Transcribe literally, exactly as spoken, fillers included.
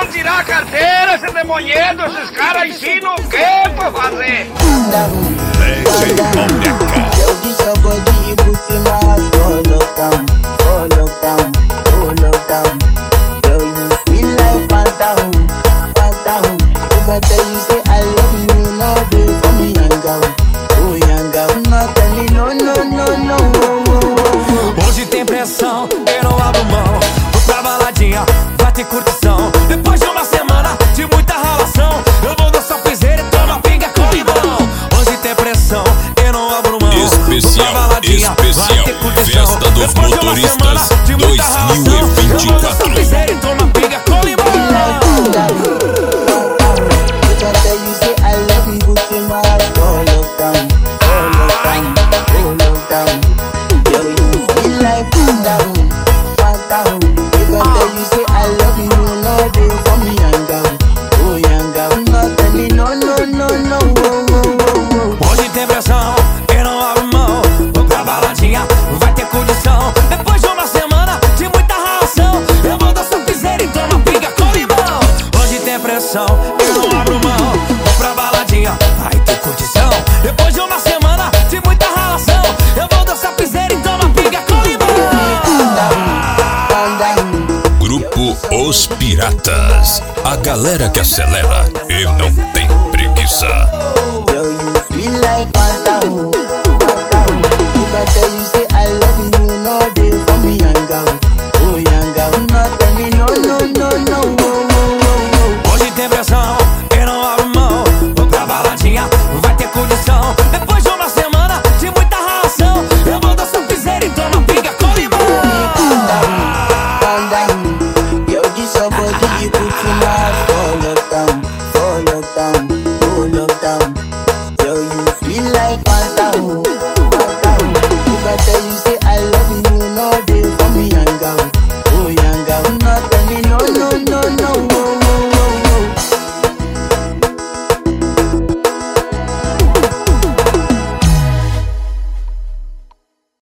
vão tirar a carteira, esse demonhedo, esses caras ensinam o que pra fazer? Eu vi seu body por cima, go lockdown, go lockdown, go lockdown. Girl, you feel like phantom, phantom. If I tell you say I love you, no baby, for me young girl, oh young girl. Not tell me no, no, no, no. Hoje tem pressão, eu não abro mão. Vou pra baladinha, vai ter curtição. Depois de uma semana de muita ralação, eu vou dançar piseira e tomar pinga com limão. Hoje tem pressão, eu não abro mão. Especial, especial, Festa dos Motoristas dois mil e vinte e quatro. Piseira e toma pinga com limão. If I tell you say I love you, put in my heart, go lockdown, go lockdown, go lockdown. Girl, you feel like phantom, phantom. If I tell you say I love you, no baby, for me young girl, oh young girl. Not tell me no, no, no, no. Hoje tem pressão, eu não abro mão. Vou pra baladinha, vai ter condição. Depois de uma semana de muita ralação, eu vou dançar piseira e tomar pinga com limão. Hoje tem pressão, eu não abro mão. Vou pra baladinha, vai ter condição. Depois de uma semana de muita ralação, eu vou dançar piseira e tomar pinga com limão. Grupo Os Piratas, a galera que acelera e não tem preguiça.